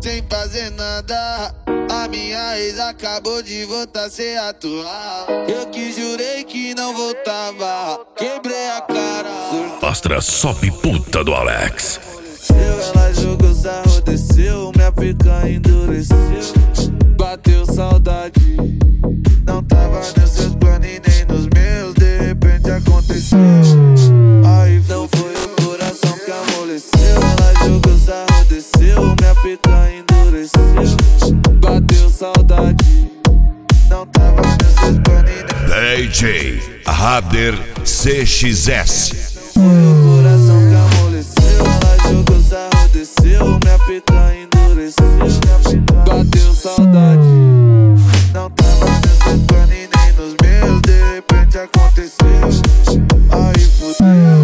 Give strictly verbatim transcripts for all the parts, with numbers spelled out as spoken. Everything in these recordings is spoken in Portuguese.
sem fazer nada. A minha ex acabou de voltar sem atuar. Eu que jurei que não voltava, quebrei a cara. Astra sobe puta do Alex. Ela jogou sarro, desceu, minha pica endureceu. Bateu saudade, não tava nos seus planos e nem nos meus. De repente aconteceu. Aí não foi o coração que amoleceu. Ela jogou sarro, desceu, minha pica endureceu. Bateu saudade, não tava nos seus planos e nem... D J Rader C X S. Foi o coração que amoleceu. Ela jogou sarro, desceu, minha pica endureceu. Bateu saudade, não tava nos seus planos e nem nos meus. De repente aconteceu. Aí fudeu.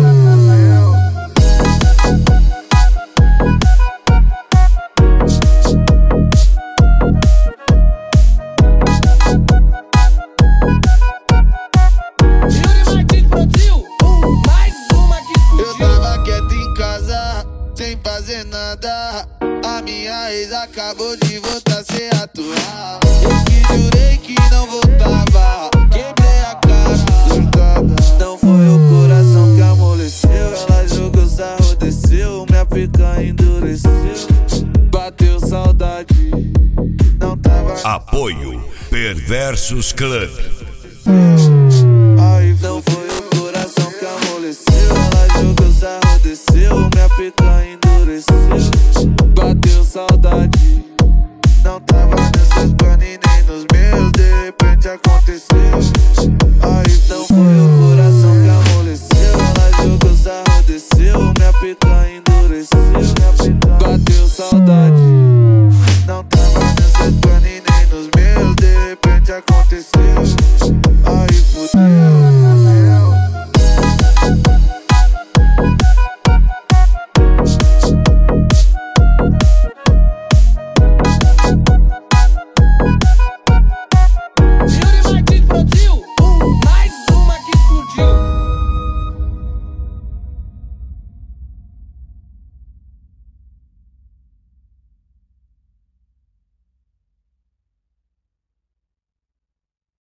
Sem fazer nada, a minha ex acabou de voltar sem atuar. Eu que jurei que não voltava, quebrei a cara. Surtada, não foi o coração que amoleceu. Ela jogou sarro, desceu, minha pica endureceu. Bateu saudade, não tava... Apoio Perversos Club. Aí não foi o coração que amoleceu. Ela jogou sarro, desceu, minha pica endureceu. Bateu saudade, não tava nos seus planos e nem nos meus. De repente aconteceu. Aí não foi o coração que amoleceu. Ela jogou sarro, desceu, minha pica endureceu. Bateu saudade,